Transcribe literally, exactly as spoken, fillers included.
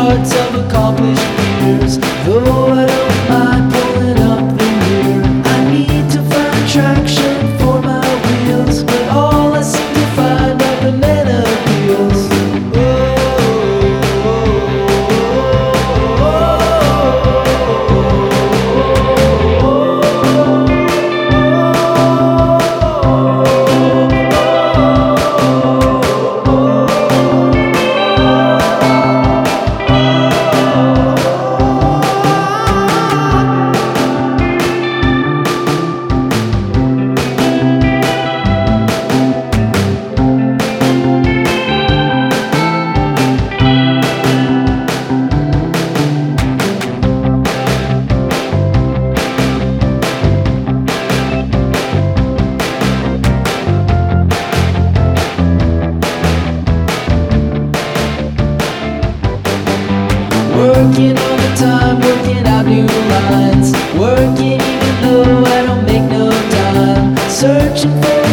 parts of accomplished fears. Though I don't mind pulling up the rear, I need to find traction for my wheels, but all I seem to find are banana peels. Working all the time, working out new lines, working even though I don't make no time, searching for